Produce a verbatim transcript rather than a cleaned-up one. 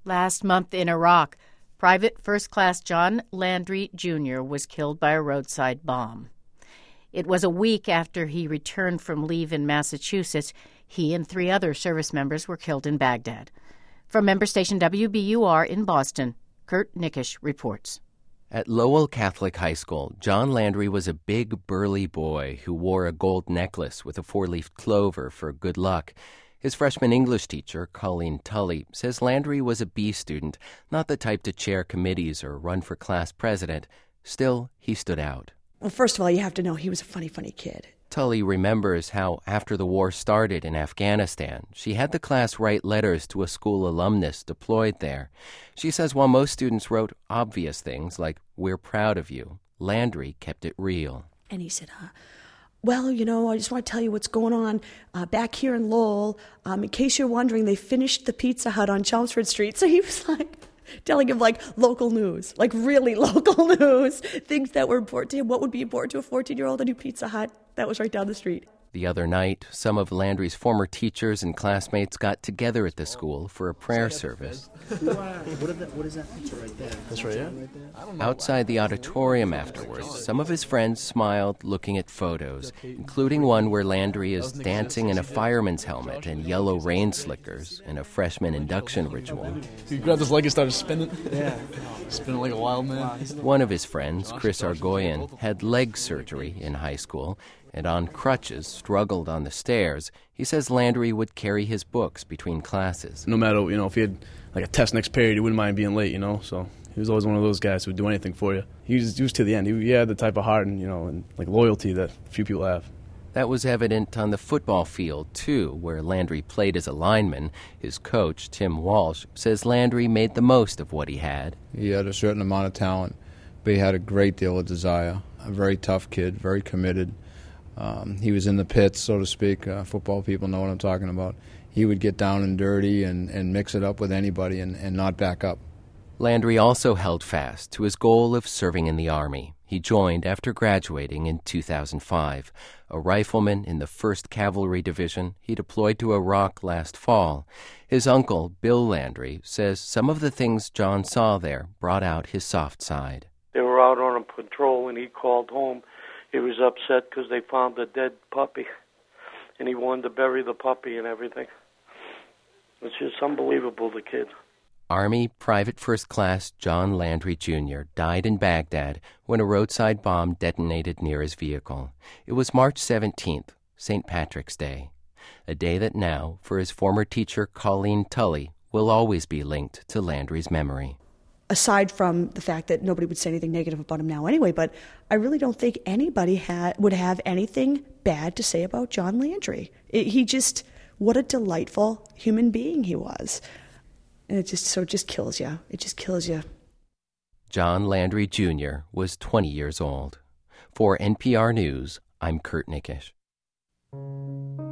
Last month in Iraq, Private First Class John Landry Junior was killed by a roadside bomb. It was a week after he returned from leave in Massachusetts. He and three other service members were killed in Baghdad. From member station W B U R in Boston, Kurt Nickisch reports. At Lowell Catholic High School, John Landry was a big, burly boy who wore a gold necklace with a four-leaf clover for good luck. His freshman English teacher, Colleen Tully, says Landry was a B student, not the type to chair committees or run for class president. Still, he stood out. Well, first of all, you have to know he was a funny, funny kid. Tully remembers how, after the war started in Afghanistan, she had the class write letters to a school alumnus deployed there. She says while most students wrote obvious things like, "We're proud of you," Landry kept it real. And he said, uh, well, you know, I just want to tell you what's going on uh, back here in Lowell. Um, in case you're wondering, they finished the Pizza Hut on Chelmsford Street. So he was like telling him like local news, like really local news, things that were important to him. What would be important to a fourteen-year-old? A new Pizza Hut that was right down the street. The other night, some of Landry's former teachers and classmates got together at the school for a prayer service. What is that picture right there? That's right here? Outside the auditorium afterwards, some of his friends smiled looking at photos, including one where Landry is dancing in a fireman's helmet and yellow rain slickers in a freshman induction ritual. He grabbed his leg and started spinning. Yeah. Spinning like a wild man. One of his friends, Chris Argoyan, had leg surgery in high school, and on crutches struggled on the stairs. He says Landry would carry his books between classes. No matter, you know, if he had like a test next period, he wouldn't mind being late, you know, so he was always one of those guys who would do anything for you. He was, he was to the end. He, he had the type of heart and, you know, and like loyalty that few people have. That was evident on the football field, too, where Landry played as a lineman. His coach, Tim Walsh, says Landry made the most of what he had. He had a certain amount of talent, but he had a great deal of desire. A very tough kid, very committed. Um, he was in the pits, so to speak. Uh, football people know what I'm talking about. He would get down and dirty and, and mix it up with anybody and, and not back up. Landry also held fast to his goal of serving in the Army. He joined after graduating in two thousand five. A rifleman in the first Cavalry Division, he deployed to Iraq last fall. His uncle, Bill Landry, says some of the things John saw there brought out his soft side. They were out on a patrol and he called home. He was upset because they found a dead puppy, and he wanted to bury the puppy and everything. It's just unbelievable, the kid. Army Private First Class John Landry Junior died in Baghdad when a roadside bomb detonated near his vehicle. It was March seventeenth, Saint Patrick's Day, a day that now, for his former teacher Colleen Tully, will always be linked to Landry's memory. Aside from the fact that nobody would say anything negative about him now anyway, but I really don't think anybody ha- would have anything bad to say about John Landry. It, he just, what a delightful human being he was. And it just, so it just kills you. It just kills you. John Landry Junior was twenty years old. For N P R News, I'm Kurt Nickisch.